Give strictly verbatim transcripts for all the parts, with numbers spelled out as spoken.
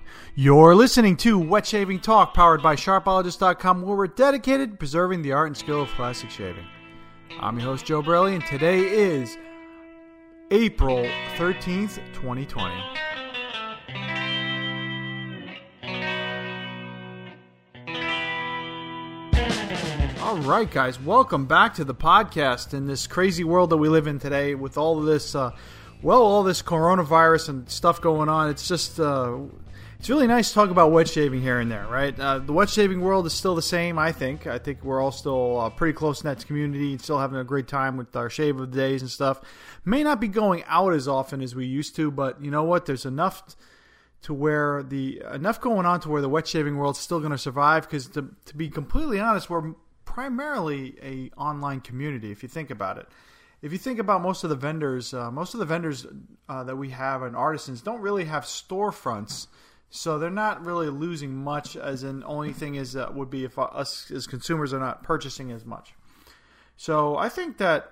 You're listening to Wet Shaving Talk, powered by Sharpologist dot com, where we're dedicated to preserving the art and skill of classic shaving. I'm your host, Joe Borelli, and today is April thirteenth, twenty twenty. All right, guys, welcome back to the podcast in this crazy world that we live in today with all of this, uh, well, all this coronavirus and stuff going on. It's just... Uh, It's really nice to talk about wet shaving here and there, right? Uh, the wet shaving world is still the same, I think. I think we're all still a pretty close-knit community and still having a great time with our shave of the days and stuff. May not be going out as often as we used to, but you know what? There's enough to where the enough going on to where the wet shaving world's still going to survive. Because to, to be completely honest, we're primarily a online community. If you think about it, if you think about most of the vendors, uh, most of the vendors uh, that we have and artisans don't really have storefronts. So they're not really losing much, as in only thing is uh, would be if us as consumers are not purchasing as much. So I think that,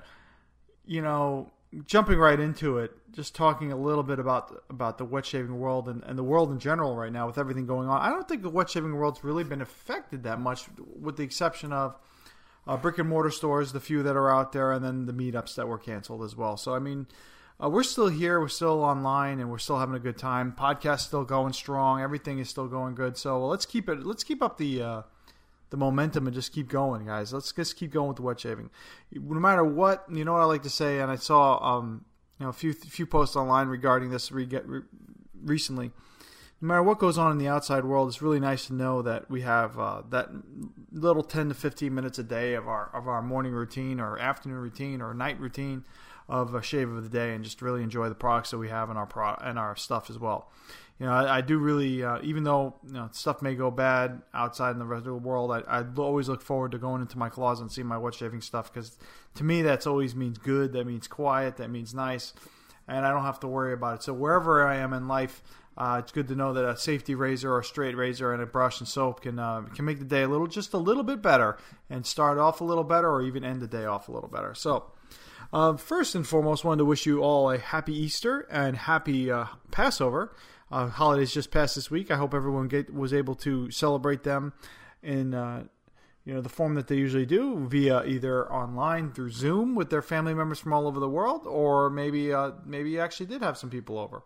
you know, jumping right into it, just talking a little bit about about the wet shaving world and, and the world in general right now with everything going on, I don't think the wet shaving world's really been affected that much, with the exception of uh, brick and mortar stores, the few that are out there, and then the meetups that were canceled as well. So I mean, Uh, we're still here, we're still online, and we're still having a good time. Podcast's still going strong, everything is still going good. So well, let's keep it. Let's keep up the uh, the momentum and just keep going, guys. Let's just keep going with the wet shaving. No matter what, you know what I like to say, and I saw um, you know a few few posts online regarding this re- re- recently. No matter what goes on in the outside world, it's really nice to know that we have uh, that little ten to fifteen minutes a day of our of our morning routine, or afternoon routine, or night routine of a shave of the day, and just really enjoy the products that we have in our pro- and our stuff as well. You know, I, I do really, uh, even though you know stuff may go bad outside in the rest of the world, I, I always look forward to going into my closet and seeing my wet shaving stuff, because to me that's always means good, that means quiet, that means nice, and I don't have to worry about it. So wherever I am in life, uh, it's good to know that a safety razor or a straight razor and a brush and soap can uh, can make the day a little, just a little bit better, and start off a little better, or even end the day off a little better. So. Uh, first and foremost, wanted to wish you all a happy Easter and happy uh, Passover. Uh, holidays just passed this week. I hope everyone get, was able to celebrate them in uh, you know the form that they usually do, via either online through Zoom with their family members from all over the world, or maybe uh, maybe you actually did have some people over.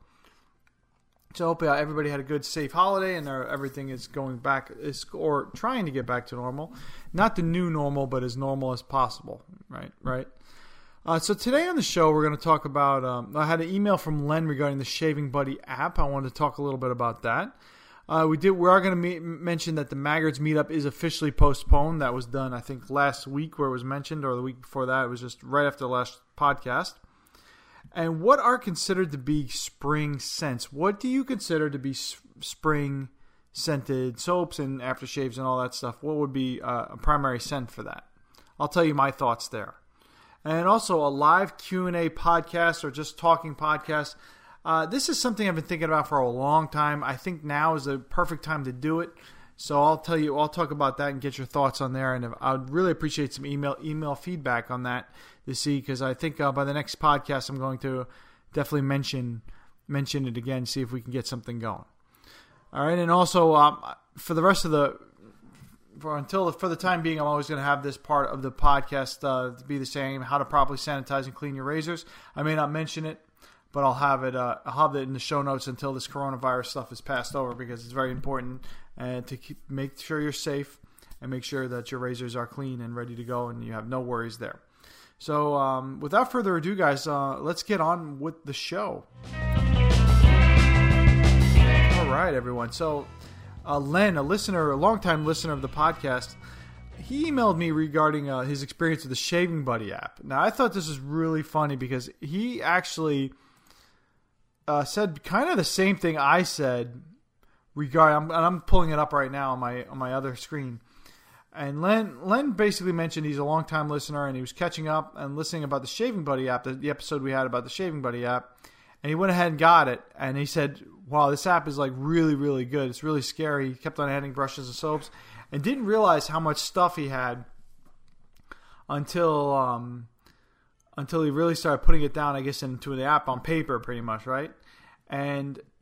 So I hope uh, everybody had a good, safe holiday, and uh, everything is going back, is, or trying to get back to normal. Not the new normal, but as normal as possible. Right, right. Uh, so today on the show, we're going to talk about, um, I had an email from Len regarding the Shaving Buddy app. I wanted to talk a little bit about that. Uh, we did. We are going to me- mention that the Maggards meetup is officially postponed. That was done, I think, last week where it was mentioned, or the week before that. It was just right after the last podcast. And what are considered to be spring scents? What do you consider to be s- spring scented soaps and aftershaves and all that stuff? What would be uh, a primary scent for that? I'll tell you my thoughts there. And also a live Q and A podcast, or just talking podcast. Uh, this is something I've been thinking about for a long time. I think now is the perfect time to do it. So I'll tell you, I'll talk about that and get your thoughts on there. And if, I would really appreciate some email email feedback on that to see, because I think uh, by the next podcast I'm going to definitely mention mention it again, see if we can get something going. All right, and also um, for the rest of the. For until for the time being, I'm always going to have this part of the podcast uh, to be the same: how to properly sanitize and clean your razors. I may not mention it, but I'll have it. Uh, I'll have it in the show notes until this coronavirus stuff is passed over, because it's very important uh, to keep, make sure you're safe and make sure that your razors are clean and ready to go, and you have no worries there. So, um, without further ado, guys, uh, let's get on with the show. All right, everyone. So. Uh, Len, a listener, a longtime listener of the podcast, he emailed me regarding uh, his experience with the Shaving Buddy app. Now, I thought this was really funny, because he actually uh, said kind of the same thing I said regarding. I'm, and I'm pulling it up right now on my on my other screen. And Len, Len basically mentioned he's a longtime listener, and he was catching up and listening about the Shaving Buddy app, the, the episode we had about the Shaving Buddy app. And he went ahead and got it, and he said, wow, this app is like really, really good. It's really scary. He kept on adding brushes and soaps, and didn't realize how much stuff he had until um, until he really started putting it down, I guess, into the app on paper, pretty much, right? And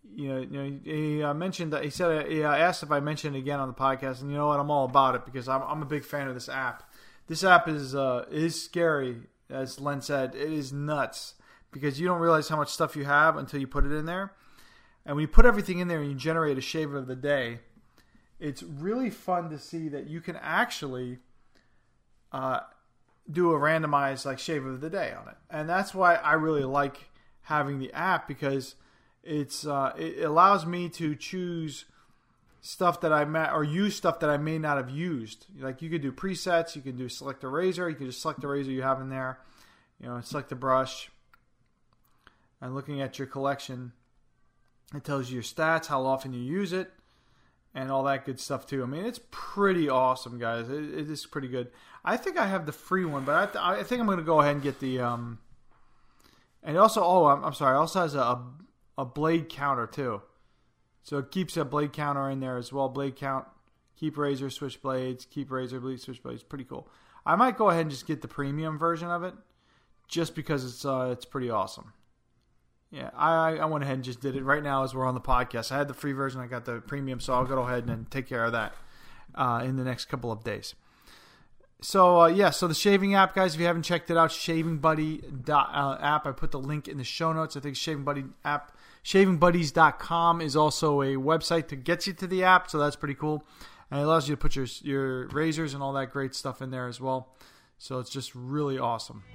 you know, you know, he uh, mentioned that he said he uh, asked if I mentioned it again on the podcast, and you know what, I'm all about it because I'm I'm a big fan of this app. This app is uh, is scary, as Len said. It is nuts because you don't realize how much stuff you have until you put it in there, and when you put everything in there and you generate a shave of the day, it's really fun to see that you can actually uh, do a randomized like shave of the day on it, and that's why I really like having the app because it's uh, it allows me to choose stuff that I may, or use stuff that I may not have used. Like you could do presets, you can do select a razor, you can just select the razor you have in there, you know, select the brush, and looking at your collection, it tells you your stats, how often you use it, and all that good stuff too. I mean, it's pretty awesome, guys. It, it is pretty good. I think I have the free one, but I, th- I think I'm going to go ahead and get the. Um, and also, oh, I'm, I'm sorry. It also has a a blade counter too, so it keeps a blade counter in there as well. Blade count, keep razor, switch blades, keep razor, bleed, switch blades. Pretty cool. I might go ahead and just get the premium version of it, just because it's uh, it's pretty awesome. Yeah, I, I went ahead and just did it right now as we're on the podcast. I had the free version, I got the premium, so I'll go ahead and take care of that uh, in the next couple of days. So, uh, yeah, so the shaving app, guys, if you haven't checked it out, Shaving Buddy dot, uh, app. I put the link in the show notes. I think Shaving Buddy app, shaving buddies dot com is also a website to get you to the app, so that's pretty cool. And it allows you to put your your razors and all that great stuff in there as well. So it's just really awesome.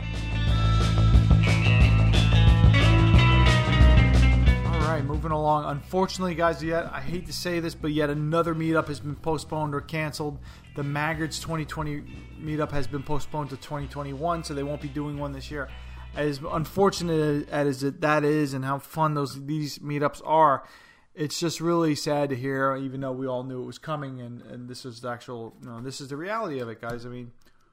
All right, moving along. Unfortunately, guys, yet I hate to say this, but yet another meetup has been postponed or canceled. The Maggards twenty twenty meetup has been postponed to twenty twenty-one, so they won't be doing one this year. As unfortunate as it, that is, and how fun those these meetups are, it's just really sad to hear. Even though we all knew it was coming, and, and this is the actual, you know, this is the reality of it, guys. I mean,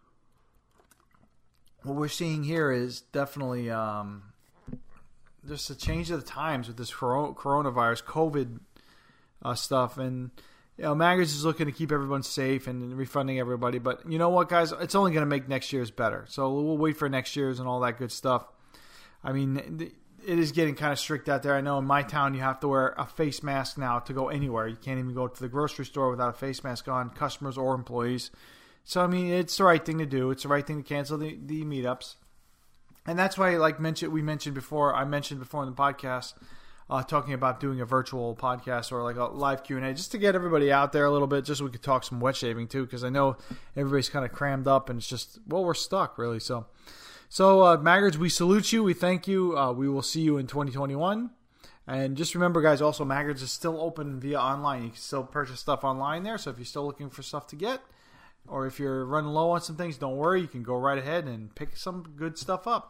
what we're seeing here is definitely. Um, Just a change of the times with this coronavirus, COVID uh, stuff. And, you know, Maggards is looking to keep everyone safe and refunding everybody. But you know what, guys? It's only going to make next year's better. So we'll wait for next year's and all that good stuff. I mean, it is getting kind of strict out there. I know in my town you have to wear a face mask now to go anywhere. You can't even go to the grocery store without a face mask on, customers or employees. So, I mean, it's the right thing to do. It's the right thing to cancel the, the meetups. And that's why, like mentioned, we mentioned before, I mentioned before in the podcast, uh, talking about doing a virtual podcast or like a live Q and A, just to get everybody out there a little bit, just so we could talk some wet shaving too, because I know everybody's kind of crammed up and it's just, well, we're stuck really. So, so uh, Maggards, we salute you. We thank you. Uh, we will see you in twenty twenty-one. And just remember, guys, also Maggards is still open via online. You can still purchase stuff online there. So if you're still looking for stuff to get, or if you're running low on some things, don't worry. You can go right ahead and pick some good stuff up.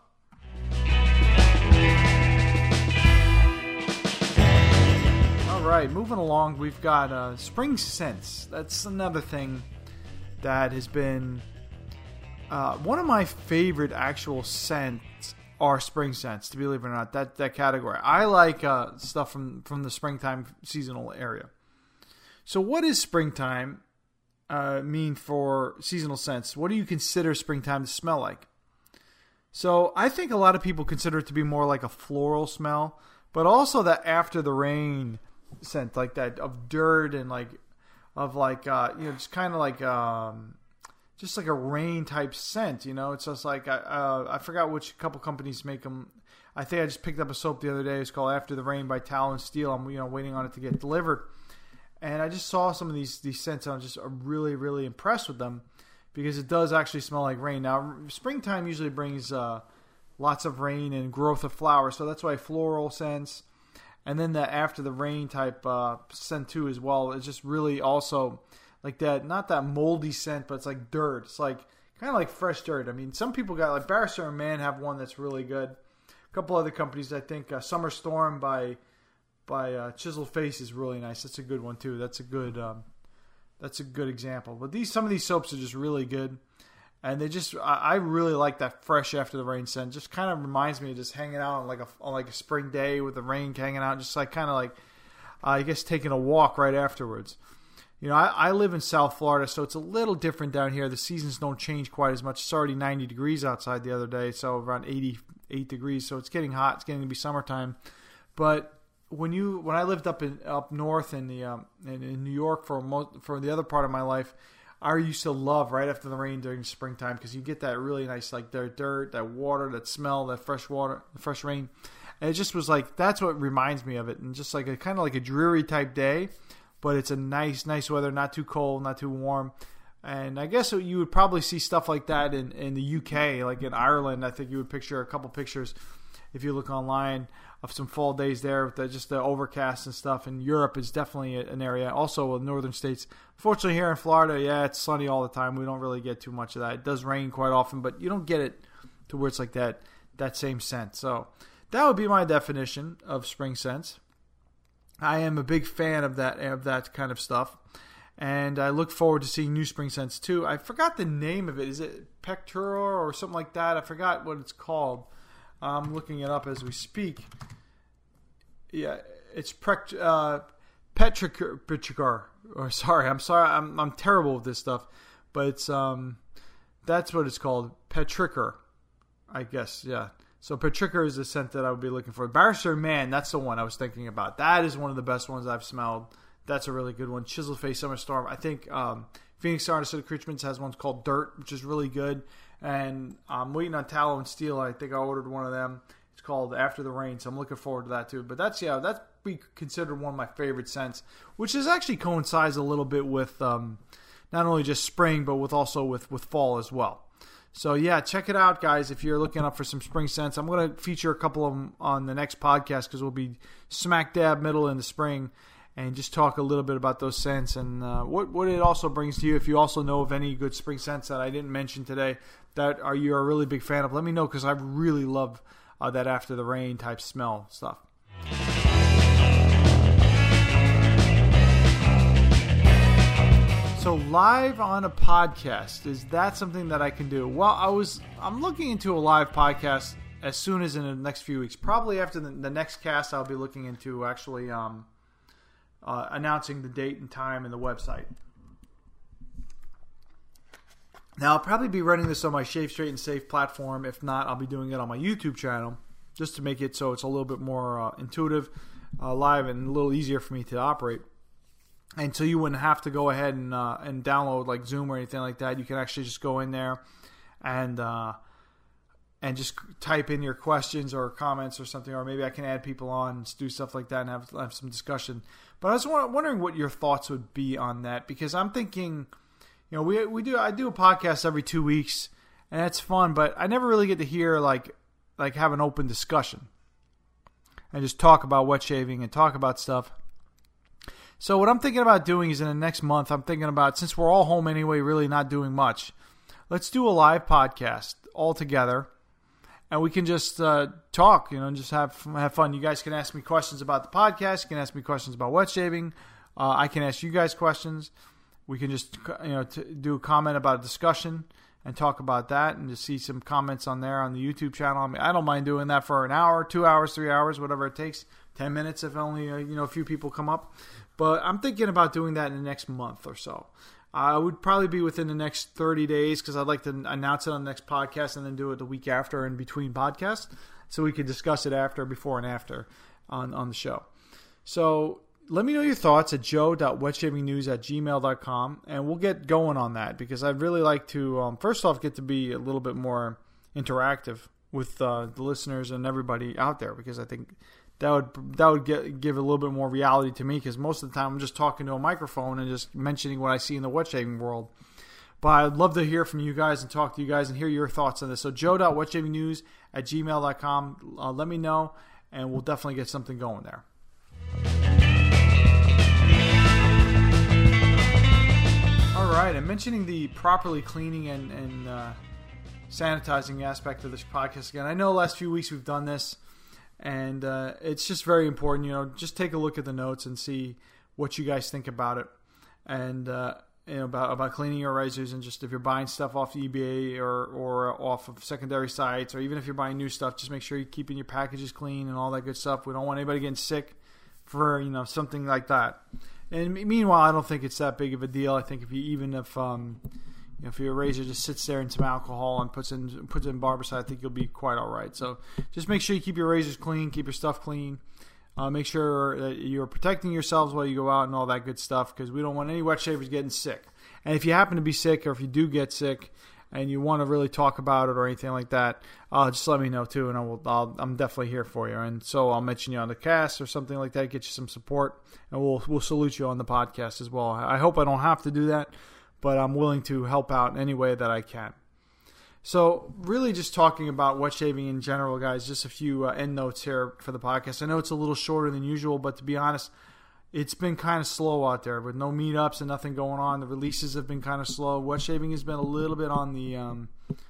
All right, moving along, we've got uh, Spring Scents. That's another thing that has been uh, one of my favorite actual scents are spring scents, to believe it or not, that, that category. I like uh, stuff from, from the springtime seasonal area. So what does springtime uh, mean for seasonal scents? What do you consider springtime to smell like? So I think a lot of people consider it to be more like a floral smell, but also that after the rain scent, like that of dirt and like of like uh, you know, just kind of like um, just like a rain type scent. You know, it's just like I uh, I forgot which couple companies make them. I think I just picked up a soap the other day. It's called After the Rain by Tallow and Steel. I'm you know waiting on it to get delivered, and I just saw some of these these scents. And I'm just really really impressed with them. Because it does actually smell like rain. Now, springtime usually brings uh, lots of rain and growth of flowers, so that's why floral scents. And then that after the rain type uh, scent too as well. It's just really also like that, not that moldy scent, but it's like dirt. It's like kind of like fresh dirt. I mean, some people got like Barrister and Mann have one that's really good. A couple other companies, I think uh, Summer Storm by by uh, Chiseled Face is really nice. That's a good one too. That's a good. Um, That's a good example. But these some of these soaps are just really good. And they just, I, I really like that fresh after the rain scent. Just kind of reminds me of just hanging out on like a, on like a spring day with the rain hanging out. Just like kind of like, uh, I guess, taking a walk right afterwards. You know, I, I live in South Florida, so it's a little different down here. The seasons don't change quite as much. It's already ninety degrees outside the other day, so around eighty-eight degrees. So it's getting hot. It's getting to be summertime. But when you when I lived up in up north in the um, in, in New York for most, for the other part of my life, I used to love right after the rain during springtime because you get that really nice like the dirt, that water, that smell, that fresh water, fresh rain, and it just was like that's what reminds me of it, and just like a kind of like a dreary type day, but it's a nice nice weather, not too cold, not too warm. And I guess you would probably see stuff like that in, in the U K, like in Ireland. I think you would picture a couple pictures if you look online of some fall days there with the, just the overcast and stuff. And Europe is definitely an area. Also, the northern states. Fortunately, here in Florida, yeah, it's sunny all the time. We don't really get too much of that. It does rain quite often, but you don't get it to where it's like that that same scent. So that would be my definition of spring scents. I am a big fan of that of that kind of stuff. And I look forward to seeing new spring scents too. I forgot the name of it. Is it Pectura or something like that? I forgot what it's called. I'm looking it up as we speak. Yeah, it's Prec, uh, Petrichor. Or sorry, I'm sorry. I'm I'm terrible with this stuff, but it's um, that's what it's called. Petrichor, I guess. Yeah. So Petrichor is the scent that I would be looking for. Barrister Man, that's the one I was thinking about. That is one of the best ones I've smelled. That's a really good one. Chisel Face Summer Storm. I think um, Phoenix Artists of Creatures has one called Dirt, which is really good. And I'm waiting on Tallow and Steel. I think I ordered one of them. It's called After the Rain, so I'm looking forward to that too. But that's, yeah, that's be considered one of my favorite scents, which is actually coincides a little bit with um, not only just spring, but with also with, with fall as well. So, yeah, check it out, guys, if you're looking up for some spring scents. I'm going to feature a couple of them on the next podcast because we'll be smack dab middle in the spring. And just talk a little bit about those scents and uh, what what it also brings to you. If you also know of any good spring scents that I didn't mention today that are you are a really big fan of, let me know because I really love uh, that after the rain type smell stuff. So live on a podcast, is that something that I can do? Well, I was I'm looking into a live podcast as soon as in the next few weeks. Probably after the, the next cast, I'll be looking into actually. Um, Uh, announcing the date and time and the website. Now, I'll probably be running this on my Shave Straight and Safe platform. If not, I'll be doing it on my YouTube channel just to make it so it's a little bit more uh, intuitive, uh, live, and a little easier for me to operate. And so you wouldn't have to go ahead and uh, and download like Zoom or anything like that. You can actually just go in there and uh, and just type in your questions or comments or something, or maybe I can add people on and do stuff like that and have, have some discussion. But I was wondering what your thoughts would be on that, because I'm thinking, you know, we we do I do a podcast every two weeks, and that's fun, but I never really get to hear like like have an open discussion and just talk about wet shaving and talk about stuff. So what I'm thinking about doing is in the next month, I'm thinking about, since we're all home anyway, really not doing much, let's do a live podcast all together. And we can just uh, talk, you know, and just have have fun. You guys can ask me questions about the podcast. You can ask me questions about wet shaving. Uh, I can ask you guys questions. We can just, you know, t- do a comment about a discussion and talk about that, and just see some comments on there on the YouTube channel. I mean, I don't mind doing that for an hour, two hours, three hours, whatever it takes. Ten minutes if only uh, you know a few people come up. But I'm thinking about doing that in the next month or so. I uh, would probably be within the next thirty days because I'd like to announce it on the next podcast and then do it the week after in between podcasts so we can discuss it after, before, and after on, on the show. So let me know your thoughts at joe dot wetshavingnews at gmail dot com, and we'll get going on that because I'd really like to, um, first off, get to be a little bit more interactive with uh, the listeners and everybody out there, because I think that would that would get, give a little bit more reality to me, because most of the time I'm just talking to a microphone and just mentioning what I see in the wet shaving world. But I'd love to hear from you guys and talk to you guys and hear your thoughts on this. So joe dot wetshavingnews at gmail dot com. Uh, let me know, and we'll definitely get something going there. All right, I'm mentioning the properly cleaning and, and uh, sanitizing aspect of this podcast again. I know the last few weeks we've done this, and uh, it's just very important. You know, just take a look at the notes and see what you guys think about it, and uh, you know, about about cleaning your razors, and just if you're buying stuff off eBay or or off of secondary sites, or even if you're buying new stuff, just make sure you're keeping your packages clean and all that good stuff. We don't want anybody getting sick for, you know, something like that. And meanwhile, I don't think it's that big of a deal. I think if you even if um, you know, if your razor just sits there in some alcohol and puts in puts in barbicide, I think you'll be quite all right. So just make sure you keep your razors clean, keep your stuff clean. Uh, make sure that you're protecting yourselves while you go out and all that good stuff, because we don't want any wet shavers getting sick. And if you happen to be sick, or if you do get sick and you want to really talk about it or anything like that, uh, just let me know too, and I will, I'll, I'm definitely here for you. And so I'll mention you on the cast or something like that, get you some support, and we'll we'll salute you on the podcast as well. I hope I don't have to do that, but I'm willing to help out in any way that I can. So really just talking about wet shaving in general, guys, just a few uh, end notes here for the podcast. I know it's a little shorter than usual, but to be honest, it's been kind of slow out there with no meetups and nothing going on. The releases have been kind of slow. Wet shaving has been a little bit on the um,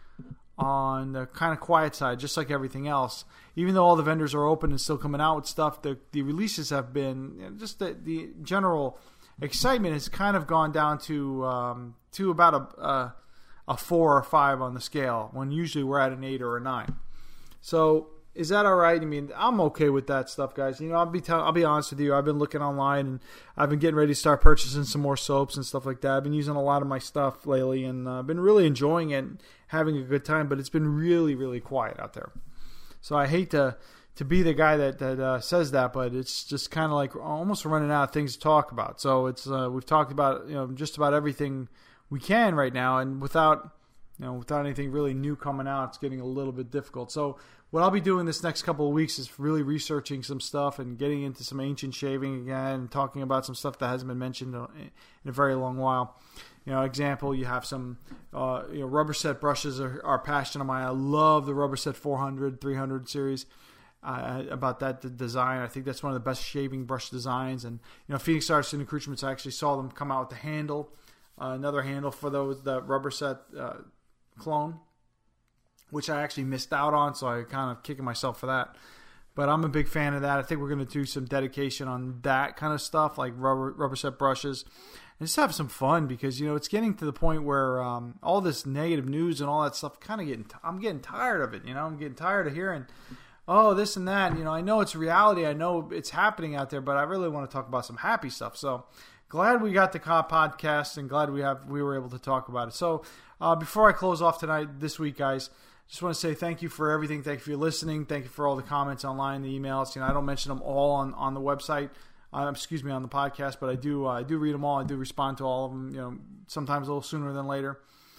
on the kind of quiet side, just like everything else. Even though all the vendors are open and still coming out with stuff, the, the releases have been, you know, just the, the general excitement has kind of gone down to um, to about a... a a four or five on the scale, when usually we're at an eight or a nine. So is that all right? I mean, I'm okay with that stuff, guys. You know, I'll be tell- I'll be honest with you. I've been looking online, and I've been getting ready to start purchasing some more soaps and stuff like that. I've been using a lot of my stuff lately, and I've uh, been really enjoying it, and having a good time. But it's been really, really quiet out there. So I hate to to be the guy that that uh, says that, but it's just kind of like almost running out of things to talk about. So it's uh, we've talked about, you know, just about everything we can right now, and without, you know, without anything really new coming out, it's getting a little bit difficult. So what I'll be doing this next couple of weeks is really researching some stuff and getting into some ancient shaving again, and talking about some stuff that hasn't been mentioned in a very long while. You know, example, you have some, uh, you know, rubber set brushes are, are passion of mine. I love the rubber set four hundred, three hundred series. Uh, about that the design, I think that's one of the best shaving brush designs. And you know, Phoenix Artists and Accoutrements, I actually saw them come out with the handle. Uh, another handle for those, the rubber set uh, clone, which I actually missed out on, so I kind of kicking myself for that. But I'm a big fan of that. I think we're going to do some dedication on that kind of stuff, like rubber rubber set brushes, and just have some fun, because you know it's getting to the point where um, all this negative news and all that stuff kind of getting. T- I'm getting tired of it. You know, I'm getting tired of hearing, oh, this and that. You know, I know it's reality. I know it's happening out there, but I really want to talk about some happy stuff. So. Glad we got the podcast, and glad we have we were able to talk about it. So uh, before I close off tonight, this week, guys, just want to say thank you for everything. Thank you for your listening. Thank you for all the comments online, the emails. You know, I don't mention them all on, on the website. Uh, excuse me, on the podcast, but I do uh, I do read them all. I do respond to all of them. You know, sometimes a little sooner than later,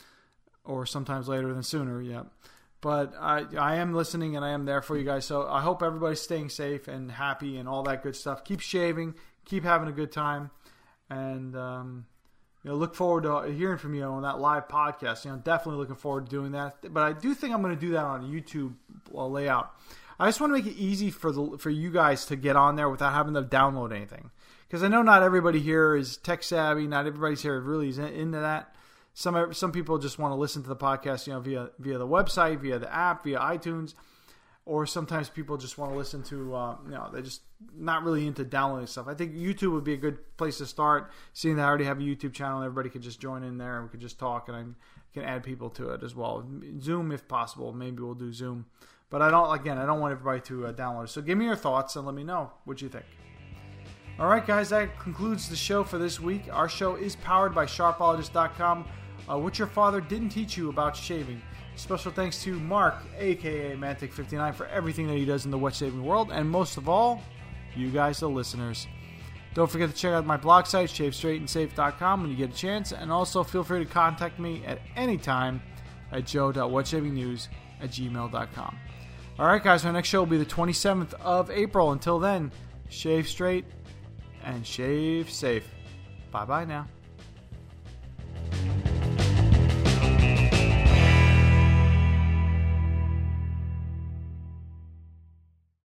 or sometimes later than sooner. Yeah. But I I am listening, and I am there for you guys. So I hope everybody's staying safe and happy and all that good stuff. Keep shaving. Keep having a good time. And, um, you know, look forward to hearing from you on that live podcast. You know, definitely looking forward to doing that. But I do think I'm going to do that on a YouTube layout. I just want to make it easy for the for you guys to get on there without having to download anything. Because I know not everybody here is tech savvy. Not everybody's here really is into that. Some some people just want to listen to the podcast, you know, via via the website, via the app, via iTunes. Or sometimes people just want to listen to, uh, you know, they're just not really into downloading stuff. I think YouTube would be a good place to start, seeing that I already have a YouTube channel. Everybody could just join in there, and we could just talk, and I can add people to it as well. Zoom, if possible. Maybe we'll do Zoom. But I don't, again, I don't want everybody to uh, download it. So give me your thoughts and let me know what you think. All right, guys, that concludes the show for this week. Our show is powered by Sharpologist dot com. Uh, what your father didn't teach you about shaving. Special thanks to Mark, a k a. Mantic fifty-nine, for everything that he does in the wet shaving world. And most of all, you guys, the listeners. Don't forget to check out my blog site, shave straight and safe dot com, when you get a chance. And also feel free to contact me at any time at joe dot wet shaving news at gmail dot com. All right, guys, our next show will be the twenty-seventh of April. Until then, shave straight and shave safe. Bye-bye now.